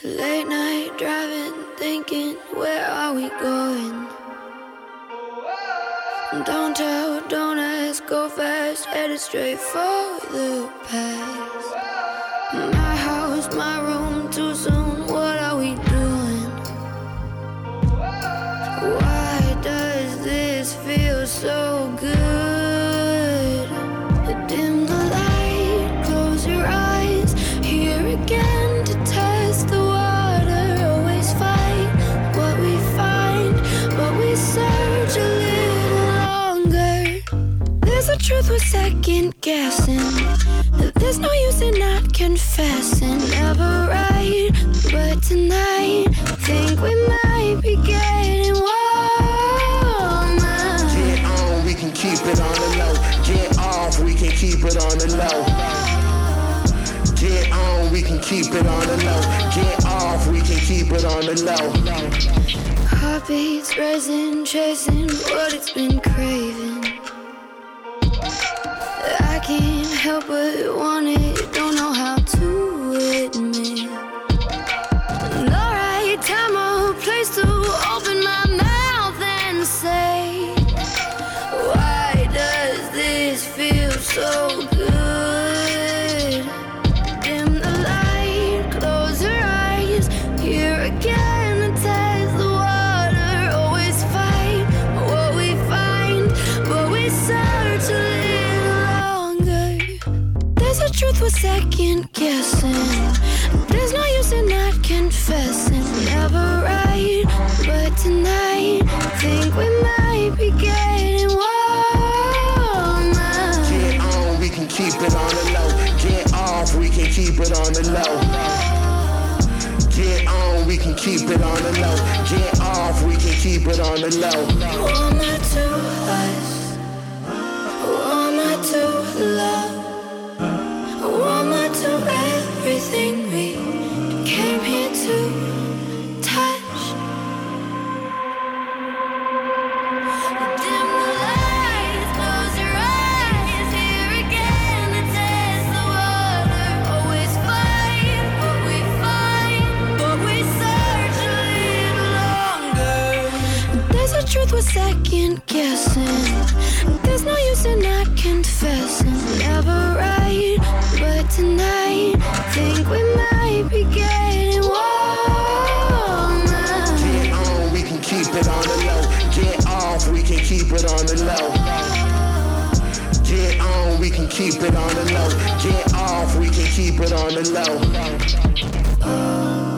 Late night driving, thinking, where are we going? Don't tell, don't ask, go fast, headed straight for the past. My house, my room, too soon, what are we doing? Why does this feel so good? Dim the light, close your eyes, here again to test the water. Always fight what we find, but we search a little longer. There's a truth we're second guessing. There's no use in not confessing. Never right, but tonight think we might be getting warmer. Get on, we can keep it on the low. Get off, we can keep it on the low. Get on, we can keep it on the low. Get off, we can keep it on the low. Heartbeats racing, chasing what it's been craving. I can't help but want it, don't know how to admit. No right time or place to open my mouth and say, why does this feel so good? Dim the light, close your eyes, here again to test the water. Always fight what we find, but we search a little longer. There's a truth we're second guessing. There's no use in not confessing. Never right, but tonight think we might be getting warmer. Get on, we can keep it on the low. Get off, we can keep it on the low. Get on, we can keep it on the low. Get off, we can keep it on the low. Warmer to us, warmer to love, warmer to everything we came here to touch. Dim the lights, close your eyes, here again to test the water. Always fight what we find, but we search a little longer. There's a truth we're second guessing. There's no use in not confessing. Never right, but tonight think we might be getting warmer. Get on, we can keep it on the low. Get off, we can keep it on the low. Get on, we can keep it on the low. Get off, we can keep it on the low.